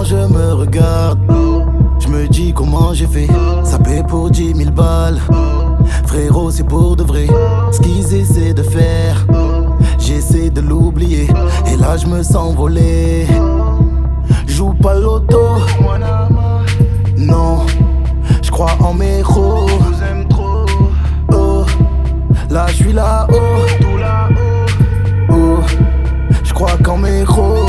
je me regarde, je me dis comment j'ai fait. Ça paie pour 10 000 balles. Frérot, c'est pour de vrai. Ce qu'ils essaient de faire, j'essaie de l'oublier. Et là, je me sens volé. Joue pas l'auto. Non, je crois en mes héros. Oh, là, je suis là-haut. Oh, je crois qu'en mes héros.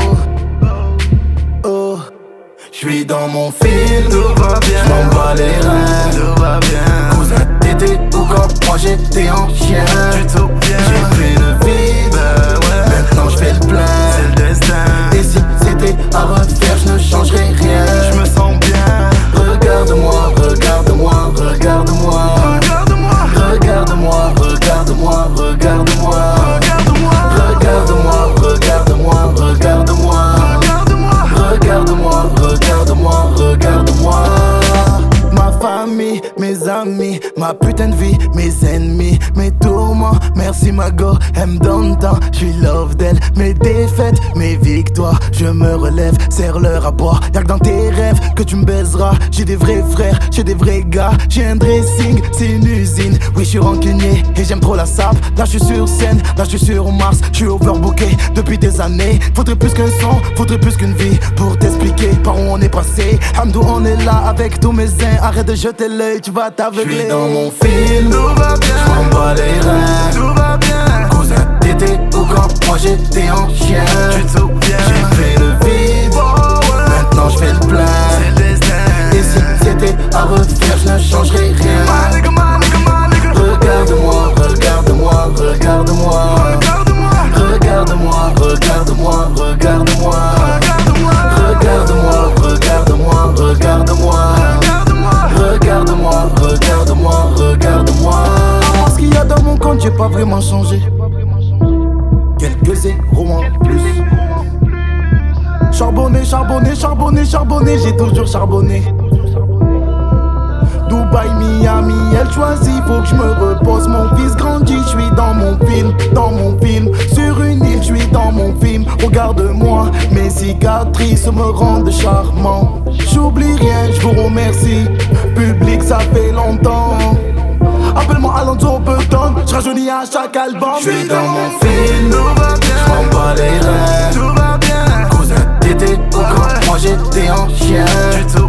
Oh, je suis dans mon film. Tout va bien, j'm'en bats les reins. tout va bien. Cousin, t'étais où quand moi j'étais en chien? Plutôt bien. J'ai fait le vide, ouais. maintenant je fais le plein. C'est le destin. Et si c'était à refaire, je ne changerais rien. Je me sens bien. Regarde-moi, regarde-moi, regarde-moi. Regarde-moi, regarde-moi, regarde-moi, regarde-moi. regarde-moi, regarde-moi, regarde-moi, regarde-moi. Regarde-moi, regarde-moi, regarde-moi. Ma famille, mes amis, ma putain de vie, mes ennemis, mes tourments. Merci ma go, elle me donne tant, j'suis love d'elle. Mes défaites, mes victoires, je me relève, serre-leur à boire. Y'a que dans tes rêves que tu me baiseras. J'ai des vrais frères, j'ai des vrais gars. J'ai un dressing, c'est une usine. Oui, j'suis rancunier et j'aime trop la sape. Là j'suis sur scène, là j'suis sur Mars. J'suis overbooké depuis des années. Faudrait plus qu'un son, faudrait plus qu'une vie pour t'expliquer par où on est passé. Hamdou, on est là avec tous mes zins. Arrête de jeter l'œil, tu vas t'aveugler. J'suis dans mon film, tout va bien. j'm'en bats les reins. Tout va bien. Cousin, t'étais où quand moi j'étais en chien? Plutôt bien. J'ai fait le vide, maintenant je fais le plein. C'est le destin. Et si c'était à refaire, je ne changerais rien. Regarde-moi, regarde-moi, regarde-moi. Regarde-moi, regarde-moi, regarde-moi. Regarde-moi, regarde-moi, regarde-moi. Regarde-moi, regarde-moi, regarde-moi. Ce qu'il y a dans mon compte, j'ai pas vraiment changé. Quelques zéros en plus. Charbonné, charbonné, charbonné, charbonné, j'ai toujours charbonné. Dubaï, Miami, elle choisit, faut que je me repose. Mon fils grandit, je suis dans mon film, dans mon film. Sur une île, je suis dans mon film. Regarde-moi, mes cicatrices me rendent charmant. J'oublie rien, je vous remercie. Public, ça fait longtemps. Appelle-moi Alonso Button, je rajeunis à chaque album. Je suis dans mon film, Tout va bien. j'm'en bats les reins. Tout va bien. Cousin, t'étais où quand moi j'étais en chien?